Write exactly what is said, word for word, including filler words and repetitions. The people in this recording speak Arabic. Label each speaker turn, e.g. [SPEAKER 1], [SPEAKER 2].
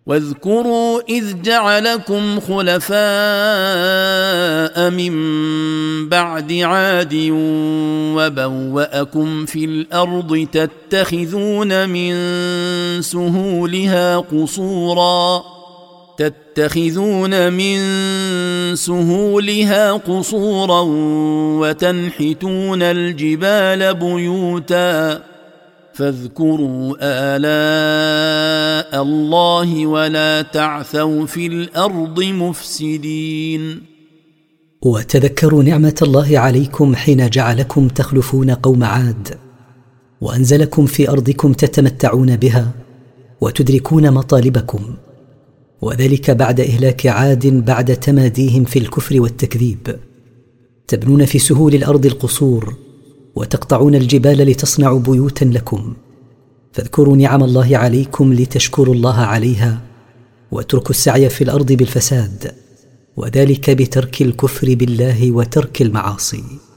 [SPEAKER 1] واذكروا إذ جعلكم خلفاء من بعد عاد وبوأكم في الأرض تتخذون من سهولها قصورا تتخذون من سهولها قصورا وتنحتون الجبال بيوتا فاذكروا آلاء الله ولا تعثوا في الأرض مفسدين.
[SPEAKER 2] وتذكروا نعمة الله عليكم حين جعلكم تخلفون قوم عاد وأنزلكم في أرضكم تتمتعون بها وتدركون مطالبكم، وذلك بعد إهلاك عاد بعد تماديهم في الكفر والتكذيب. تبنون في سهول الأرض القصور وتقطعون الجبال لتصنعوا بيوتا لكم، فاذكروا نعم الله عليكم لتشكروا الله عليها واتركوا السعي في الأرض بالفساد، وذلك بترك الكفر بالله وترك المعاصي.